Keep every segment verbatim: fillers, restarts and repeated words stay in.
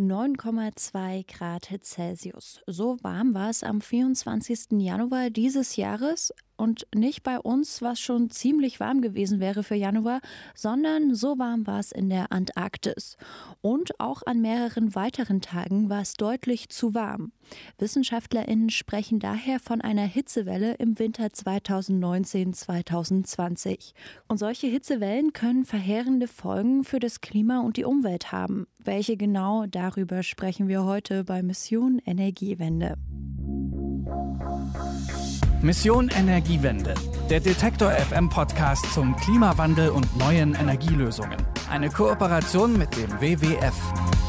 neun Komma zwei Grad Celsius. So warm war es am vierundzwanzigsten Januar dieses Jahres. Und nicht bei uns, was schon ziemlich warm gewesen wäre für Januar, sondern so warm war es in der Antarktis. Und auch an mehreren weiteren Tagen war es deutlich zu warm. WissenschaftlerInnen sprechen daher von einer Hitzewelle im Winter zweitausendneunzehn zweitausendzwanzig. Und solche Hitzewellen können verheerende Folgen für das Klima und die Umwelt haben. Welche genau, darüber sprechen wir heute bei Mission Energiewende. Mission Energiewende, der Detektor F M Podcast zum Klimawandel und neuen Energielösungen. Eine Kooperation mit dem W W F.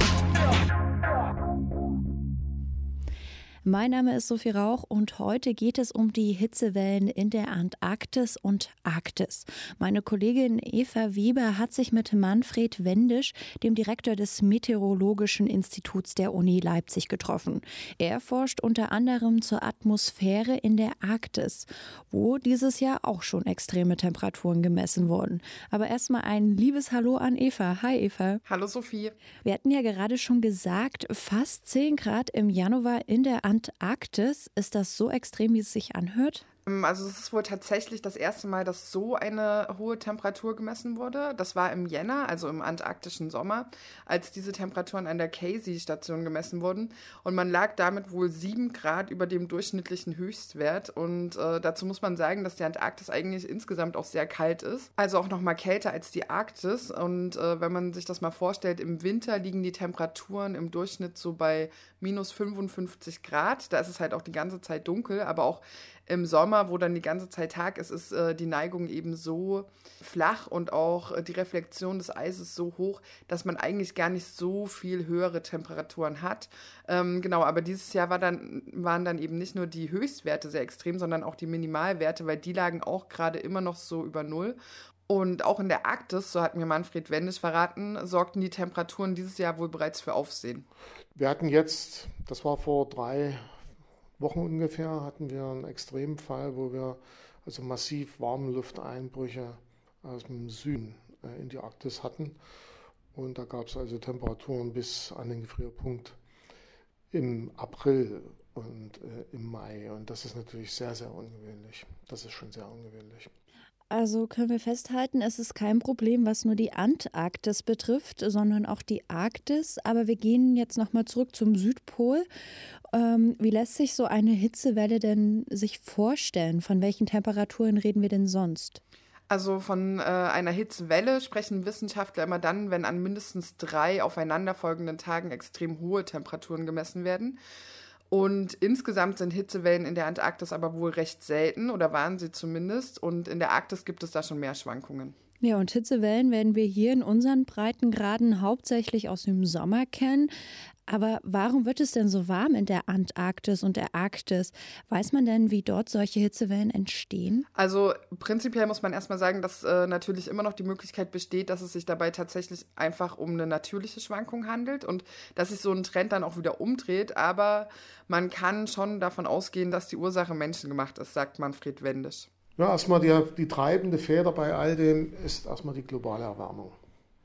Mein Name ist Sophie Rauch und heute geht es um die Hitzewellen in der Antarktis und Arktis. Meine Kollegin Eva Weber hat sich mit Manfred Wendisch, dem Direktor des Meteorologischen Instituts der Uni Leipzig, getroffen. Er forscht unter anderem zur Atmosphäre in der Arktis, wo dieses Jahr auch schon extreme Temperaturen gemessen wurden. Aber erstmal ein liebes Hallo an Eva. Hi Eva. Hallo Sophie. Wir hatten ja gerade schon gesagt, fast zehn Grad im Januar in der Antarktis. Ist das so extrem, wie es sich anhört? Also es ist wohl tatsächlich das erste Mal, dass so eine hohe Temperatur gemessen wurde. Das war im Jänner, also im antarktischen Sommer, als diese Temperaturen an der Casey-Station gemessen wurden. Und man lag damit wohl sieben Grad über dem durchschnittlichen Höchstwert. Und äh, dazu muss man sagen, dass die Antarktis eigentlich insgesamt auch sehr kalt ist. Also auch noch mal kälter als die Arktis. Und äh, wenn man sich das mal vorstellt, im Winter liegen die Temperaturen im Durchschnitt so bei minus fünfundfünfzig Grad. Da ist es halt auch die ganze Zeit dunkel, aber auch im Sommer, wo dann die ganze Zeit Tag ist, ist äh, die Neigung eben so flach und auch äh, die Reflexion des Eises so hoch, dass man eigentlich gar nicht so viel höhere Temperaturen hat. Ähm, genau, aber dieses Jahr war dann, waren dann eben nicht nur die Höchstwerte sehr extrem, sondern auch die Minimalwerte, weil die lagen auch gerade immer noch so über Null. Und auch in der Arktis, so hat mir Manfred Wendisch verraten, sorgten die Temperaturen dieses Jahr wohl bereits für Aufsehen. Wir hatten jetzt, das war vor drei Wochen ungefähr, hatten wir einen Extremfall, wo wir also massiv Warmlufteinbrüche aus dem Süden äh, in die Arktis hatten. Und da gab es also Temperaturen bis an den Gefrierpunkt im April und äh, im Mai. Und das ist natürlich sehr, sehr ungewöhnlich. Das ist schon sehr ungewöhnlich. Also können wir festhalten, es ist kein Problem, was nur die Antarktis betrifft, sondern auch die Arktis. Aber wir gehen jetzt nochmal zurück zum Südpol. Ähm, wie lässt sich so eine Hitzewelle denn sich vorstellen? Von welchen Temperaturen reden wir denn sonst? Also von äh, einer Hitzewelle sprechen Wissenschaftler immer dann, wenn an mindestens drei aufeinanderfolgenden Tagen extrem hohe Temperaturen gemessen werden. Und insgesamt sind Hitzewellen in der Antarktis aber wohl recht selten, oder waren sie zumindest. Und in der Arktis gibt es da schon mehr Schwankungen. Ja, und Hitzewellen werden wir hier in unseren Breitengraden hauptsächlich aus dem Sommer kennen. Aber warum wird es denn so warm in der Antarktis und der Arktis? Weiß man denn, wie dort solche Hitzewellen entstehen? Also prinzipiell muss man erstmal sagen, dass äh, natürlich immer noch die Möglichkeit besteht, dass es sich dabei tatsächlich einfach um eine natürliche Schwankung handelt und dass sich so ein Trend dann auch wieder umdreht. Aber man kann schon davon ausgehen, dass die Ursache menschengemacht ist, sagt Manfred Wendisch. Ja, erstmal die, die treibende Feder bei all dem ist erstmal die globale Erwärmung.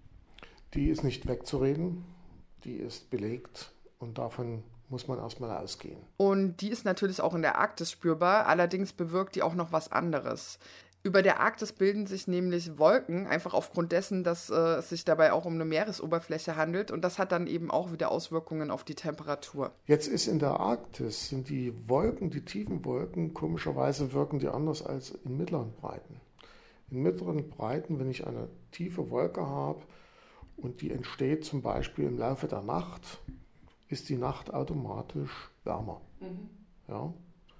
Die ist nicht wegzureden. Die ist belegt und davon muss man erstmal ausgehen. Und die ist natürlich auch in der Arktis spürbar, allerdings bewirkt die auch noch was anderes. Über der Arktis bilden sich nämlich Wolken, einfach aufgrund dessen, dass äh, es sich dabei auch um eine Meeresoberfläche handelt und das hat dann eben auch wieder Auswirkungen auf die Temperatur. Jetzt ist in der Arktis, sind die Wolken, die tiefen Wolken, komischerweise wirken die anders als in mittleren Breiten. In mittleren Breiten, wenn ich eine tiefe Wolke habe, und die entsteht zum Beispiel im Laufe der Nacht, ist die Nacht automatisch wärmer. Mhm. Ja.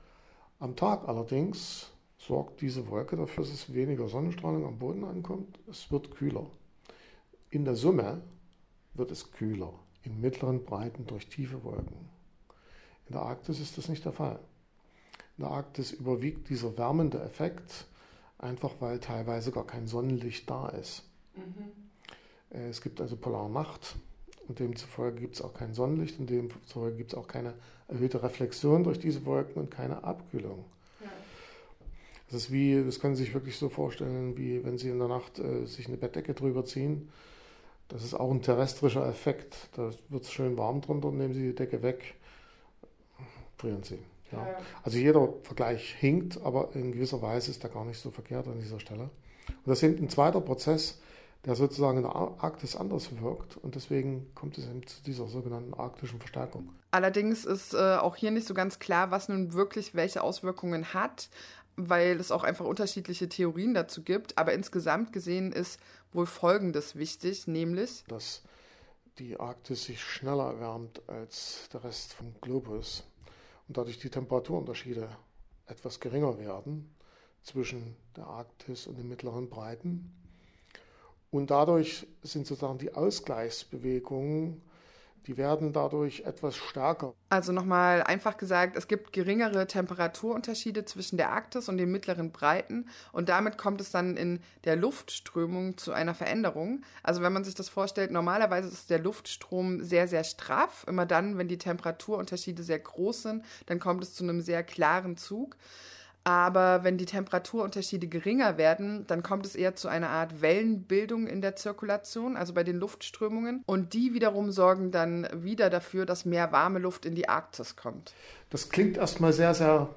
Am Tag allerdings sorgt diese Wolke dafür, dass es weniger Sonnenstrahlung am Boden ankommt. Es wird kühler. In der Summe wird es kühler, in mittleren Breiten durch tiefe Wolken. In der Arktis ist das nicht der Fall. In der Arktis überwiegt dieser wärmende Effekt, einfach weil teilweise gar kein Sonnenlicht da ist. Mhm. Es gibt also polare Nacht und demzufolge gibt es auch kein Sonnenlicht und demzufolge gibt es auch keine erhöhte Reflexion durch diese Wolken und keine Abkühlung. Ja. Das ist wie, das können Sie sich wirklich so vorstellen, wie wenn Sie in der Nacht äh, sich eine Bettdecke drüber ziehen Das ist auch ein terrestrischer Effekt. Da wird es schön warm drunter, nehmen Sie die Decke weg, frieren Sie. Ja. Ja. Also jeder Vergleich hinkt, aber in gewisser Weise ist er gar nicht so verkehrt an dieser Stelle. Und das ist ein zweiter Prozess, der sozusagen in der Arktis anders wirkt und deswegen kommt es eben zu dieser sogenannten arktischen Verstärkung. Allerdings ist äh, auch hier nicht so ganz klar, was nun wirklich welche Auswirkungen hat, weil es auch einfach unterschiedliche Theorien dazu gibt. Aber insgesamt gesehen ist wohl Folgendes wichtig, nämlich, dass die Arktis sich schneller erwärmt als der Rest vom Globus und dadurch die Temperaturunterschiede etwas geringer werden zwischen der Arktis und den mittleren Breiten. Und dadurch sind sozusagen die Ausgleichsbewegungen, die werden dadurch etwas stärker. Also nochmal einfach gesagt, es gibt geringere Temperaturunterschiede zwischen der Arktis und den mittleren Breiten und damit kommt es dann in der Luftströmung zu einer Veränderung. Also wenn man sich das vorstellt, normalerweise ist der Luftstrom sehr, sehr straff. Immer dann, wenn die Temperaturunterschiede sehr groß sind, dann kommt es zu einem sehr klaren Zug. Aber wenn die Temperaturunterschiede geringer werden, dann kommt es eher zu einer Art Wellenbildung in der Zirkulation, also bei den Luftströmungen. Und die wiederum sorgen dann wieder dafür, dass mehr warme Luft in die Arktis kommt. Das klingt erstmal sehr, sehr,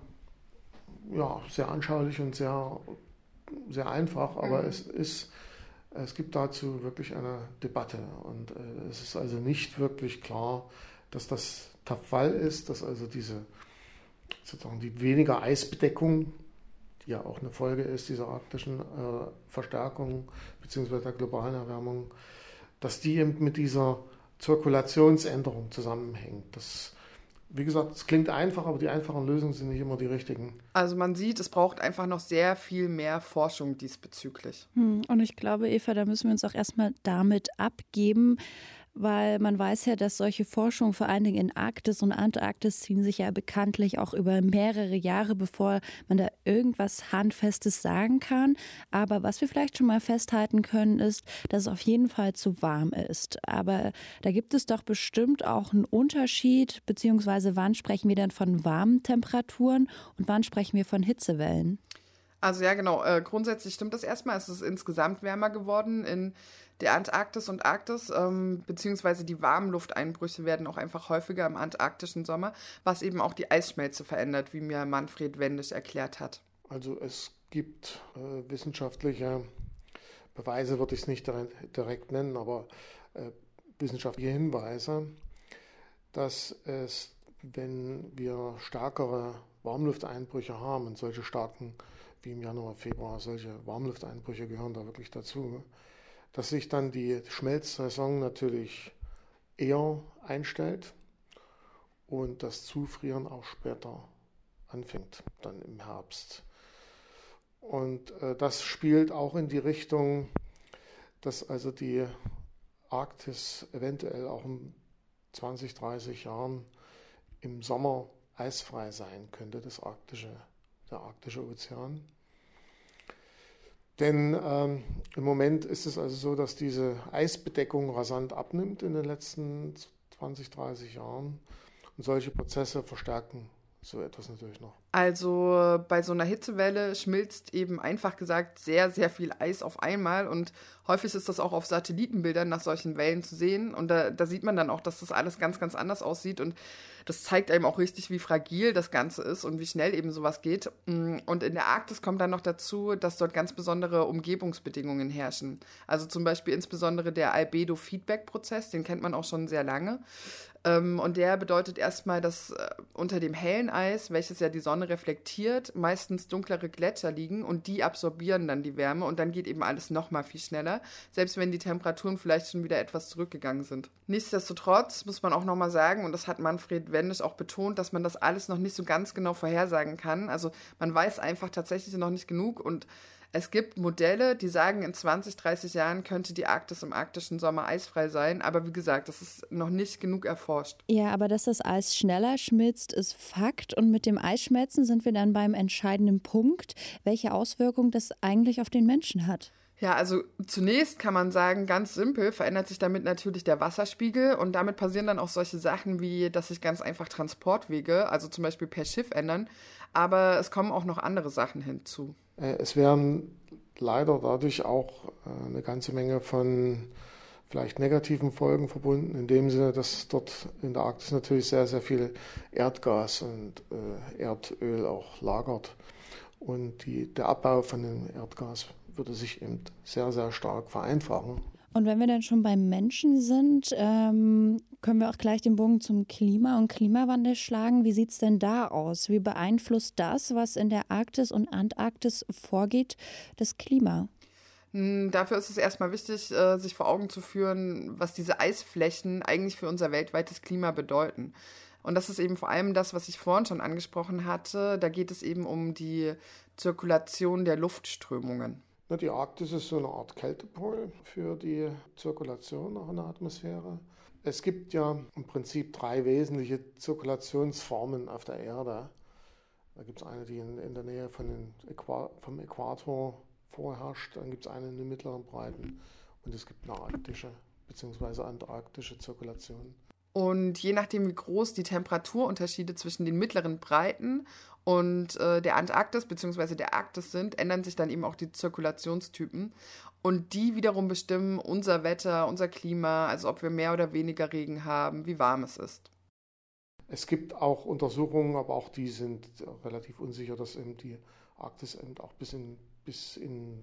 ja, sehr anschaulich und sehr, sehr einfach, aber mhm. es ist, es gibt dazu wirklich eine Debatte. Und äh, es ist also nicht wirklich klar, dass das der Fall ist, dass also diese sozusagen die weniger Eisbedeckung, die ja auch eine Folge ist dieser arktischen äh, Verstärkung bzw. der globalen Erwärmung, dass die eben mit dieser Zirkulationsänderung zusammenhängt. Das, wie gesagt, es klingt einfach, aber die einfachen Lösungen sind nicht immer die richtigen. Also man sieht, es braucht einfach noch sehr viel mehr Forschung diesbezüglich. Hm, und ich glaube, Eva, da müssen wir uns auch erstmal damit abgeben, weil man weiß ja, dass solche Forschungen vor allen Dingen in Arktis und Antarktis ziehen sich ja bekanntlich auch über mehrere Jahre, bevor man da irgendwas Handfestes sagen kann. Aber was wir vielleicht schon mal festhalten können, ist, dass es auf jeden Fall zu warm ist. Aber da gibt es doch bestimmt auch einen Unterschied, beziehungsweise wann sprechen wir dann von warmen Temperaturen und wann sprechen wir von Hitzewellen? Also ja, genau. Äh, grundsätzlich stimmt das erstmal. Es ist insgesamt wärmer geworden in der Antarktis und Arktis, ähm, beziehungsweise die warmen Lufteinbrüche werden auch einfach häufiger im antarktischen Sommer, was eben auch die Eisschmelze verändert, wie mir Manfred Wendisch erklärt hat. Also es gibt äh, wissenschaftliche Beweise, würde ich es nicht direkt, direkt nennen, aber äh, wissenschaftliche Hinweise, dass es, wenn wir stärkere Warmlufteinbrüche haben und solche starken wie im Januar, Februar, solche Warmlufteinbrüche gehören da wirklich dazu, dass sich dann die Schmelzsaison natürlich eher einstellt und das Zufrieren auch später anfängt, dann im Herbst. Und äh, das spielt auch in die Richtung, dass also die Arktis eventuell auch in zwanzig, dreißig Jahren im Sommer eisfrei sein könnte, das arktische, der arktische Ozean. Denn ähm, im Moment ist es also so, dass diese Eisbedeckung rasant abnimmt in den letzten zwanzig, dreißig Jahren. Und solche Prozesse verstärken so etwas natürlich noch. Also bei so einer Hitzewelle schmilzt eben einfach gesagt sehr, sehr viel Eis auf einmal. Und häufig ist das auch auf Satellitenbildern nach solchen Wellen zu sehen. Und da, da sieht man dann auch, dass das alles ganz, ganz anders aussieht. Und das zeigt einem auch richtig, wie fragil das Ganze ist und wie schnell eben sowas geht. Und in der Arktis kommt dann noch dazu, dass dort ganz besondere Umgebungsbedingungen herrschen. Also zum Beispiel insbesondere der Albedo-Feedback-Prozess, den kennt man auch schon sehr lange. Und der bedeutet erstmal, dass unter dem hellen Eis, welches ja die Sonne reflektiert, meistens dunklere Gletscher liegen und die absorbieren dann die Wärme und dann geht eben alles noch mal viel schneller, selbst wenn die Temperaturen vielleicht schon wieder etwas zurückgegangen sind. Nichtsdestotrotz muss man auch noch mal sagen, und das hat Manfred Wendisch auch betont, dass man das alles noch nicht so ganz genau vorhersagen kann. Also man weiß einfach tatsächlich noch nicht genug und es gibt Modelle, die sagen, in zwanzig, dreißig Jahren könnte die Arktis im arktischen Sommer eisfrei sein. Aber wie gesagt, das ist noch nicht genug erforscht. Ja, aber dass das Eis schneller schmilzt, ist Fakt. Und mit dem Eisschmelzen sind wir dann beim entscheidenden Punkt, welche Auswirkungen das eigentlich auf den Menschen hat. Ja, also zunächst kann man sagen, ganz simpel verändert sich damit natürlich der Wasserspiegel und damit passieren dann auch solche Sachen wie, dass sich ganz einfach Transportwege, also zum Beispiel per Schiff ändern, aber es kommen auch noch andere Sachen hinzu. Es werden leider dadurch auch eine ganze Menge von, vielleicht negativen Folgen verbunden, in dem Sinne, dass dort in der Arktis natürlich sehr, sehr viel Erdgas und äh, Erdöl auch lagert. Und die, der Abbau von dem Erdgas würde sich eben sehr, sehr stark vereinfachen. Und wenn wir dann schon beim Menschen sind, ähm, können wir auch gleich den Bogen zum Klima und Klimawandel schlagen. Wie sieht es denn da aus? Wie beeinflusst das, was in der Arktis und Antarktis vorgeht, das Klima? Dafür ist es erstmal wichtig, sich vor Augen zu führen, was diese Eisflächen eigentlich für unser weltweites Klima bedeuten. Und das ist eben vor allem das, was ich vorhin schon angesprochen hatte. Da geht es eben um die Zirkulation der Luftströmungen. Die Arktis ist so eine Art Kältepol für die Zirkulation auch in der Atmosphäre. Es gibt ja im Prinzip drei wesentliche Zirkulationsformen auf der Erde. Da gibt es eine, die in, in der Nähe von den Äqua- vom Äquator vorherrscht, dann gibt es eine in den mittleren Breiten und es gibt eine arktische bzw. antarktische Zirkulation. Und je nachdem, wie groß die Temperaturunterschiede zwischen den mittleren Breiten und äh, der Antarktis bzw. der Arktis sind, ändern sich dann eben auch die Zirkulationstypen. Und die wiederum bestimmen unser Wetter, unser Klima, also ob wir mehr oder weniger Regen haben, wie warm es ist. Es gibt auch Untersuchungen, aber auch die sind relativ unsicher, dass eben die Arktis eben auch bis in, bis in,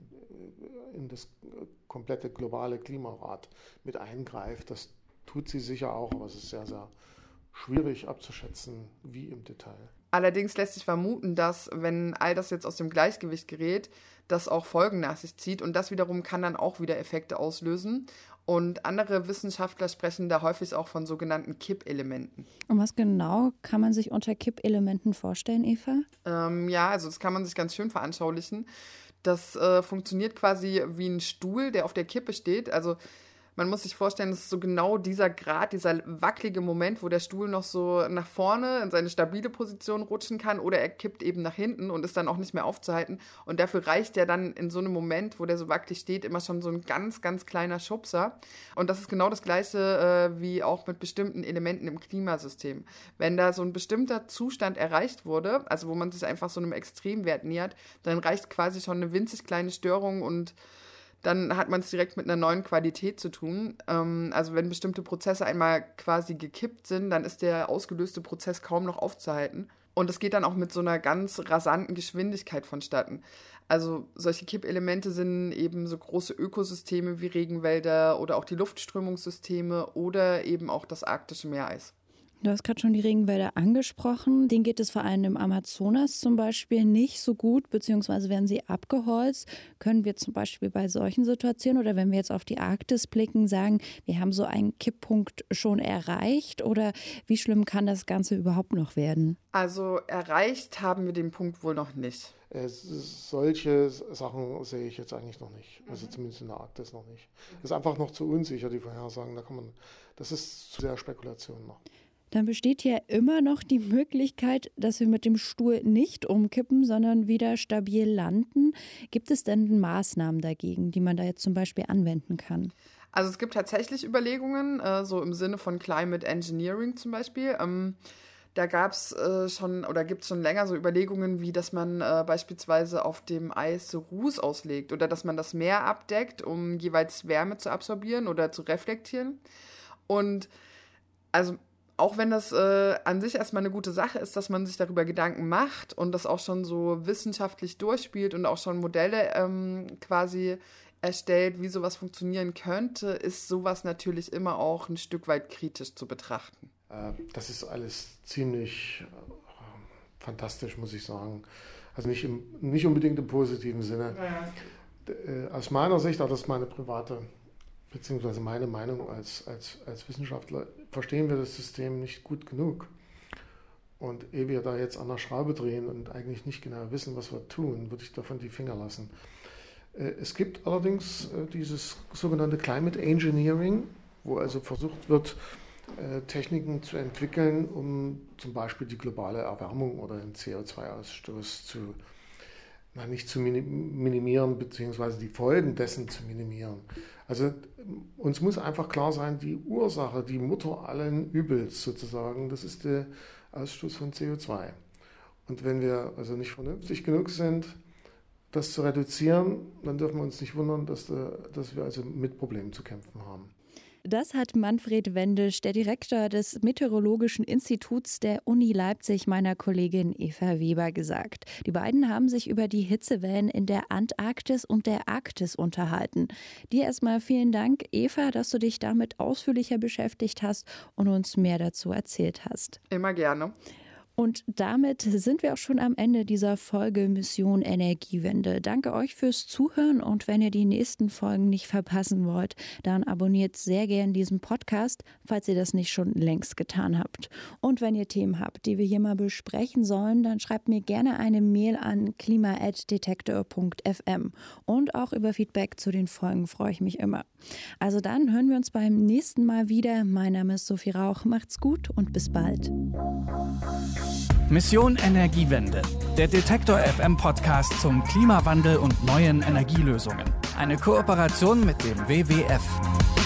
in das komplette globale Klimarad mit eingreift. Das tut sie sicher auch, aber es ist sehr, sehr schwierig abzuschätzen, wie im Detail. Allerdings lässt sich vermuten, dass, wenn all das jetzt aus dem Gleichgewicht gerät, das auch Folgen nach sich zieht und das wiederum kann dann auch wieder Effekte auslösen. Und andere Wissenschaftler sprechen da häufig auch von sogenannten Kippelementen. Und was genau kann man sich unter Kippelementen vorstellen, Eva? Ähm, ja, also das kann man sich ganz schön veranschaulichen. Das äh, funktioniert quasi wie ein Stuhl, der auf der Kippe steht. Also man muss sich vorstellen, das ist so genau dieser Grad, dieser wackelige Moment, wo der Stuhl noch so nach vorne in seine stabile Position rutschen kann oder er kippt eben nach hinten und ist dann auch nicht mehr aufzuhalten. Und dafür reicht ja dann in so einem Moment, wo der so wackelig steht, immer schon so ein ganz, ganz kleiner Schubser. Und das ist genau das Gleiche äh, wie auch mit bestimmten Elementen im Klimasystem. Wenn da so ein bestimmter Zustand erreicht wurde, also wo man sich einfach so einem Extremwert nähert, dann reicht quasi schon eine winzig kleine Störung und dann hat man es direkt mit einer neuen Qualität zu tun. Ähm, also wenn bestimmte Prozesse einmal quasi gekippt sind, dann ist der ausgelöste Prozess kaum noch aufzuhalten. Und es geht dann auch mit so einer ganz rasanten Geschwindigkeit vonstatten. Also solche Kippelemente sind eben so große Ökosysteme wie Regenwälder oder auch die Luftströmungssysteme oder eben auch das arktische Meereis. Du hast gerade schon die Regenwälder angesprochen. Denen geht es vor allem im Amazonas zum Beispiel nicht so gut, beziehungsweise werden sie abgeholzt. Können wir zum Beispiel bei solchen Situationen oder wenn wir jetzt auf die Arktis blicken, sagen, wir haben so einen Kipppunkt schon erreicht oder wie schlimm kann das Ganze überhaupt noch werden? Also erreicht haben wir den Punkt wohl noch nicht. Es, solche Sachen sehe ich jetzt eigentlich noch nicht, also zumindest in der Arktis noch nicht. Das ist einfach noch zu unsicher, die Vorhersagen. Da kann man, das ist zu sehr Spekulation noch. Dann besteht ja immer noch die Möglichkeit, dass wir mit dem Stuhl nicht umkippen, sondern wieder stabil landen. Gibt es denn Maßnahmen dagegen, die man da jetzt zum Beispiel anwenden kann? Also es gibt tatsächlich Überlegungen, äh, so im Sinne von Climate Engineering zum Beispiel. Ähm, da gab es äh, schon oder gibt es schon länger so Überlegungen, wie dass man äh, beispielsweise auf dem Eis Ruß auslegt oder dass man das Meer abdeckt, um jeweils Wärme zu absorbieren oder zu reflektieren. Und also auch wenn das äh, an sich erstmal eine gute Sache ist, dass man sich darüber Gedanken macht und das auch schon so wissenschaftlich durchspielt und auch schon Modelle ähm, quasi erstellt, wie sowas funktionieren könnte, ist sowas natürlich immer auch ein Stück weit kritisch zu betrachten. Äh, das ist alles ziemlich äh, fantastisch, muss ich sagen. Also nicht, im, nicht unbedingt im positiven Sinne. Ja. Äh, aus meiner Sicht, auch das ist meine private beziehungsweise meine Meinung als, als, als Wissenschaftler, verstehen wir das System nicht gut genug. Und ehe wir da jetzt an der Schraube drehen und eigentlich nicht genau wissen, was wir tun, würde ich davon die Finger lassen. Es gibt allerdings dieses sogenannte Climate Engineering, wo also versucht wird, Techniken zu entwickeln, um zum Beispiel die globale Erwärmung oder den C O zwei Ausstoß zu Na, nicht zu minimieren, beziehungsweise die Folgen dessen zu minimieren. Also uns muss einfach klar sein, die Ursache, die Mutter allen Übels sozusagen, das ist der Ausstoß von C O zwei. Und wenn wir also nicht vernünftig genug sind, das zu reduzieren, dann dürfen wir uns nicht wundern, dass, dass wir also mit Problemen zu kämpfen haben. Das hat Manfred Wendisch, der Direktor des Meteorologischen Instituts der Uni Leipzig, meiner Kollegin Eva Weber, gesagt. Die beiden haben sich über die Hitzewellen in der Antarktis und der Arktis unterhalten. Dir erstmal vielen Dank, Eva, dass du dich damit ausführlicher beschäftigt hast und uns mehr dazu erzählt hast. Immer gerne. Und damit sind wir auch schon am Ende dieser Folge Mission Energiewende. Danke euch fürs Zuhören und wenn ihr die nächsten Folgen nicht verpassen wollt, dann abonniert sehr gern diesen Podcast, falls ihr das nicht schon längst getan habt. Und wenn ihr Themen habt, die wir hier mal besprechen sollen, dann schreibt mir gerne eine Mail an klima at detektor punkt f m. Und auch über Feedback zu den Folgen freue ich mich immer. Also dann hören wir uns beim nächsten Mal wieder. Mein Name ist Sophie Rauch. Macht's gut und bis bald. Mission Energiewende, der Detektor F M Podcast zum Klimawandel und neuen Energielösungen. Eine Kooperation mit dem W W F.